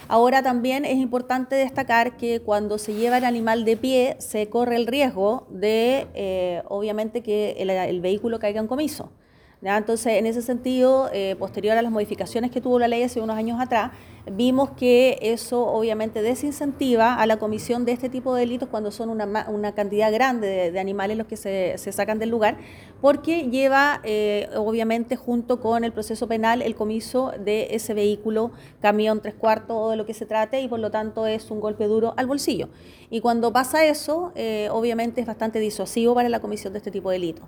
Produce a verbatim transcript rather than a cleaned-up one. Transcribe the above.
Ahora también es importante destacar que cuando se lleva el animal de pie se corre el riesgo de, eh, obviamente, que el, el vehículo caiga en comiso. ¿Ya? Entonces, en ese sentido, eh, posterior a las modificaciones que tuvo la ley hace unos años atrás, vimos que eso obviamente desincentiva a la comisión de este tipo de delitos cuando son una, una cantidad grande de, de animales los que se, se sacan del lugar, porque lleva eh, obviamente junto con el proceso penal el comiso de ese vehículo, camión, tres cuartos o de lo que se trate, y por lo tanto es un golpe duro al bolsillo. Y cuando pasa eso, eh, obviamente es bastante disuasivo para la comisión de este tipo de delitos.